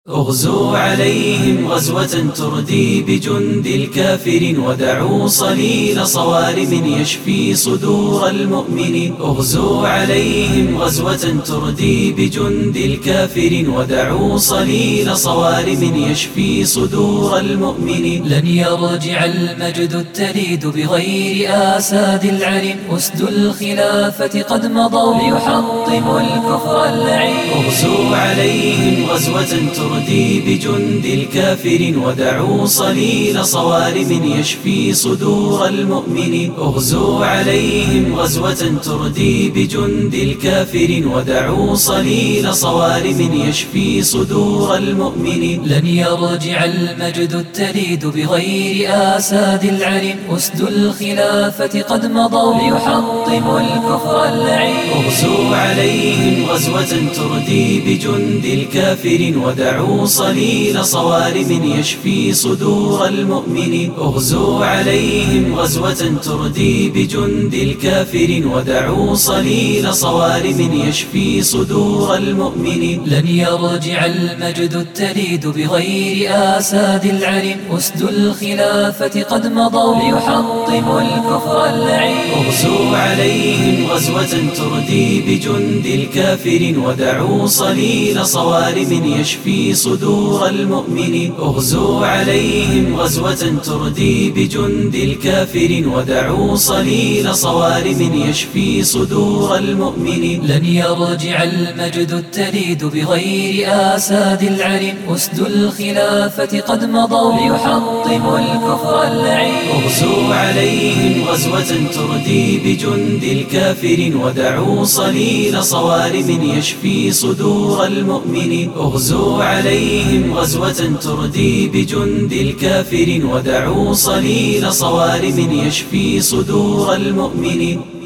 اغزوا عليهم غزوة تردي بجند الكافر ودعوا صليل صوارم يشفي صدور المؤمنين. اغزوا عليهم غزوة تردي بجند الكافر ودعوا صليل صوارم يشفي صدور المؤمنين. لن يرجع المجد التليد بغير آساد العرم. أسد الخلافة قد مضوا ليحطموا الكفر اللعين. اغزوا عليهم غزوة تردي بجند الكافر ودعوا صليل صوارم يشفي صدور المؤمنين. اغزوا عليهم غزوة تردي بجند الكافر ودعوا صليل صوارم يشفي صدور المؤمنين. لن يرجع المجد التليد بغير آساد العرم. أسد الخلافة قد مضوا ليحطموا الكفر اللعين. اغزوا عليهم غزوة تردي بجند الكافر ودعوا صليل صوارم يشفي صدور المؤمنين. اغزوا عليهم غزوة تردي بجند الكافر ودعوا صليل صوارم يشفي صدور المؤمنين. لن يرجع المجد التليد بغير آساد العرم. أسد الخلافة قد مضوا ليحطموا الكفر اللعين. اغزوا عليهم غزوة تردي بجند الكافر ودعوا صليل صوارم يشفي صدور المؤمنين. اغزوا عليهم غزوة تردي بجند الكافر ودعوا صليل صوارم يشفي صدور المؤمنين. لن يرجع المجد التليد بغير آساد العرم. أسد الخلافة قد مضوا ليحطموا الكفر اللعين. اغزوا عليهم غزوة تردي بجند الكافر ودعوا صليل صوارم يشفي صدور المؤمنين. اغزوا عليهم غزوة تردي بجند الكافر ودعوا صليل صوارم يشفي صدور المؤمنين.